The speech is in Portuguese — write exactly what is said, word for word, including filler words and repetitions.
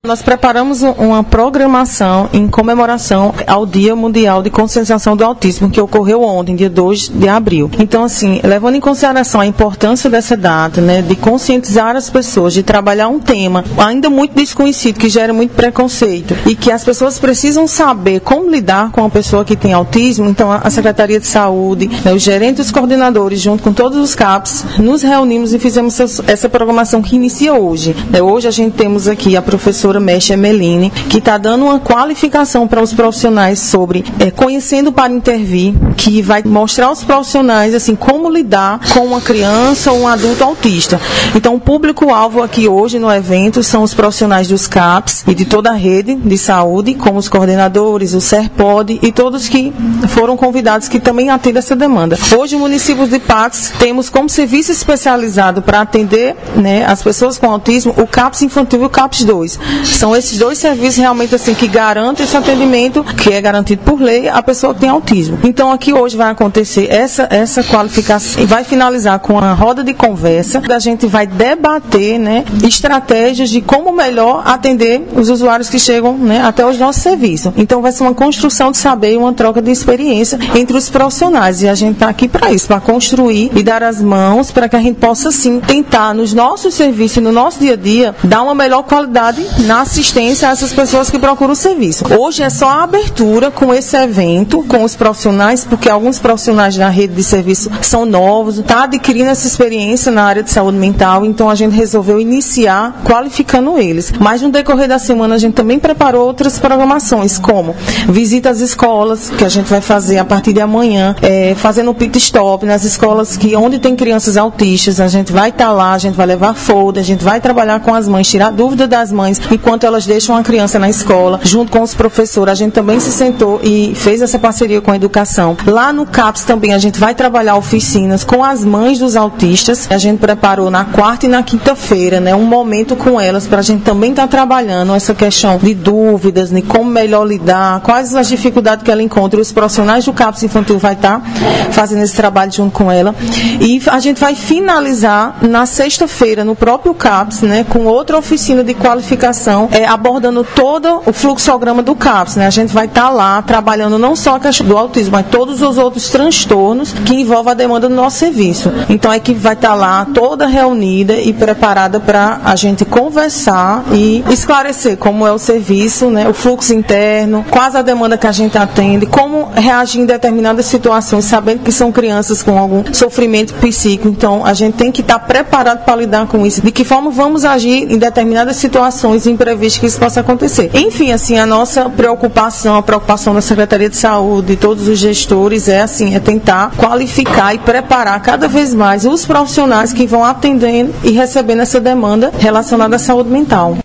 Nós preparamos uma programação em comemoração ao Dia Mundial de Conscientização do Autismo, que ocorreu ontem, dia dois de abril. Então, assim, levando em consideração a importância dessa data, né, de conscientizar as pessoas, de trabalhar um tema ainda muito desconhecido, que gera muito preconceito, e que as pessoas precisam saber como lidar com uma pessoa que tem autismo. Então, a Secretaria de Saúde, né, os gerentes e os coordenadores, junto com todos os C A Ps, nos reunimos e fizemos essa programação que inicia hoje. Hoje a gente temos aqui a professora Mestre Emeline, que está dando uma qualificação para os profissionais sobre é, conhecendo para intervir, que vai mostrar aos profissionais assim, como lidar com uma criança ou um adulto autista. Então, o público-alvo aqui hoje no evento são os profissionais dos C A Ps e de toda a rede de saúde, como os coordenadores, o SERPOD e todos que foram convidados que também atendem essa demanda. Hoje, no município de Patos, temos como serviço especializado para atender, né, as pessoas com autismo, o CAPS Infantil e o CAPS dois. São esses dois serviços realmente assim que garantem esse atendimento, que é garantido por lei, à pessoa que tem autismo. Então, aqui hoje vai acontecer essa, essa qualificação e vai finalizar com a roda de conversa. A gente vai debater, né, estratégias de como melhor atender os usuários que chegam, né, até os nossos serviços. Então, vai ser uma construção de saber e uma troca de experiência entre os profissionais. E a gente está aqui para isso, para construir e dar as mãos para que a gente possa, sim, tentar nos nossos serviços, no nosso dia a dia, dar uma melhor qualidade na assistência a essas pessoas que procuram o serviço. Hoje é só a abertura com esse evento, com os profissionais, porque alguns profissionais da rede de serviço são novos, está adquirindo essa experiência na área de saúde mental, então a gente resolveu iniciar qualificando eles. Mas no decorrer da semana a gente também preparou outras programações, como visita às escolas, que a gente vai fazer a partir de amanhã, é, fazendo o pit stop nas escolas que onde tem crianças autistas, a gente vai estar tá lá, a gente vai levar folder, a gente vai trabalhar com as mães, tirar dúvida das mães enquanto elas deixam a criança na escola, junto com os professores. A gente também se sentou e fez essa parceria com a educação. Lá no CAPS também a gente vai trabalhar oficinas com as mães dos autistas. A gente preparou na quarta e na quinta-feira, né, um momento com elas para a gente também estar tá trabalhando essa questão de dúvidas, de como melhor lidar, quais as dificuldades que ela encontra. E os profissionais do CAPS Infantil vai estar tá fazendo esse trabalho junto com ela. E a gente vai finalizar na sexta-feira, no próprio CAPS, né, com outra oficina de qualificação, é, abordando todo o fluxograma do CAPS. Né? A gente vai estar tá lá trabalhando não só a questão do autismo, mas todos os outros transtornos que envolvem a demanda do nosso serviço. Então a equipe vai estar tá lá toda reunida e preparada para a gente conversar e esclarecer como é o serviço, né, o fluxo interno, quais a demanda que a gente atende, como reagir em determinadas situações, sabendo que são crianças com algum sofrimento psíquico. Então a gente tem que estar tá preparado para lidar com isso. De que forma vamos agir em determinadas situações imprevistas que isso possa acontecer. Enfim, assim, a nossa preocupação, a preocupação da Secretaria de Saúde e todos os gestores é assim, é tentar qualificar e preparar cada vez mais os profissionais que vão atendendo e recebendo essa demanda relacionada à saúde mental.